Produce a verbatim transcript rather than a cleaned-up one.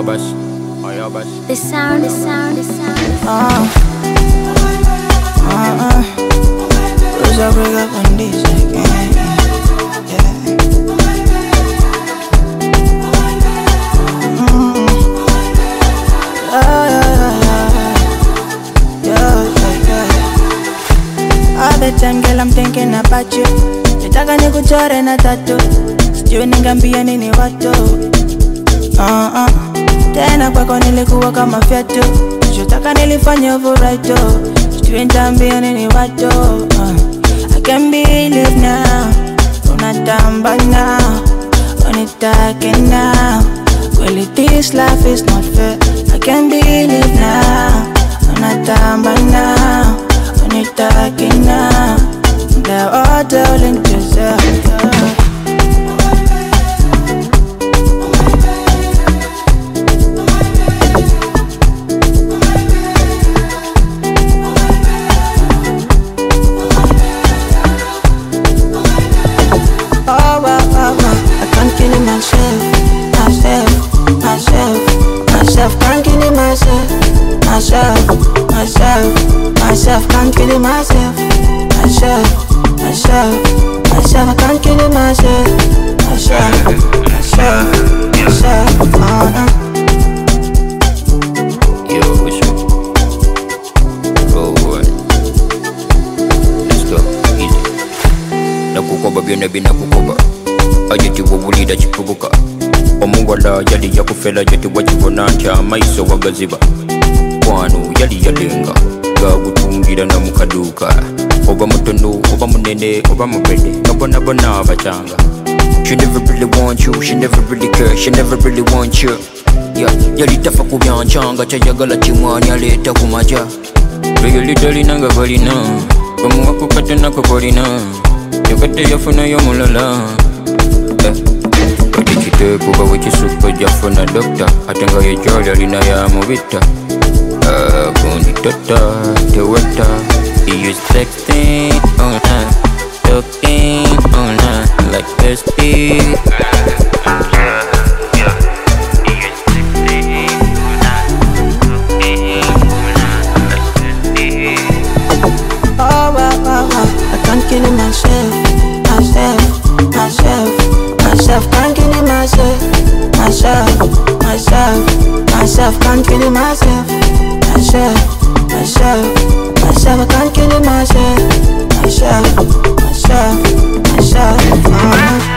Ayabas, Ayabas. The sound, the sound, the sound. Uh, uh, uh. Push up, break up on this again. Yeah. Mm. Yeah, yeah, yeah, yeah, yeah, yeah. All the time, girl, I'm thinking about you. Nitaka nikuchore na tattoo. Sijui ningambia nini watu. Uh, uh. Tena kwako nilikuwa kama fyatu. Shotaka nilifanya override. Sijui nitambia nini watu. uh. I can't believe now. Unatamba now. Unitake now. Really this life is not fair. I can't believe now. Unatamba now. Unitake now. They're all telling yourself. Myself, can't kill it myself. Myself, myself, myself, can't kill it myself. Myself, myself, myself, I can't kill it myself. Myself, myself, myself, oh no. Yo, what's up? Roll one. Let's go, easy. Nakukoba byonna binakukoba. Ajetiwo bulira kifubuka. Omuwala yali yakufera gye tewakibona nti amaiso wagaziba. Kwano yali yalenga gagutungira na mukaduuka. Oba mutono oba munene oba mubede nga bona abachanga. She never really want you, she never really care, she never really want you. Yeah, yali tafa ku byanchanga kyayagala kimwani aleeta ku maja. Yali talina balina bamuwako katona ko balina yokate yafunayo mulala. Kuba wekisuko jafuna doctor atenga yejoli alina ya mubita. Kundi tota teweta. He is texting all night, talking all night.